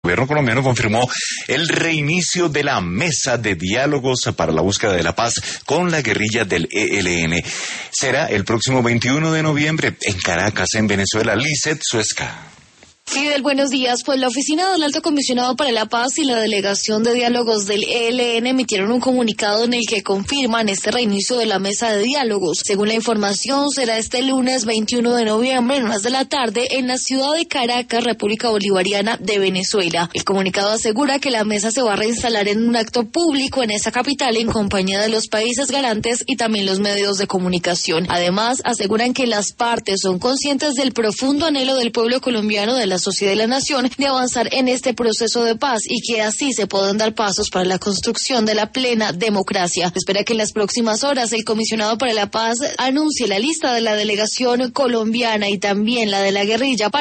gobierno colombiano confirmó el reinicio de la mesa de diálogos para la búsqueda de la paz con la guerrilla del ELN. Será el próximo 21 de noviembre en Caracas, en Venezuela. Lizeth Suesca. Fidel, buenos días. Pues la Oficina del Alto Comisionado para la Paz y la Delegación de Diálogos del ELN emitieron un comunicado en el que confirman este reinicio de la mesa de diálogos. Según la información, será este lunes 21 de noviembre en horas de la tarde en la ciudad de Caracas, República Bolivariana de Venezuela. El comunicado asegura que la mesa se va a reinstalar en un acto público en esa capital en compañía de los países garantes y también los medios de comunicación. Además, aseguran que las partes son conscientes del profundo anhelo del pueblo colombiano, de la sociedad y la nación, de avanzar en este proceso de paz y que así se puedan dar pasos para la construcción de la plena democracia. Se espera que en las próximas horas el comisionado para la paz anuncie la lista de la delegación colombiana y también la de la guerrilla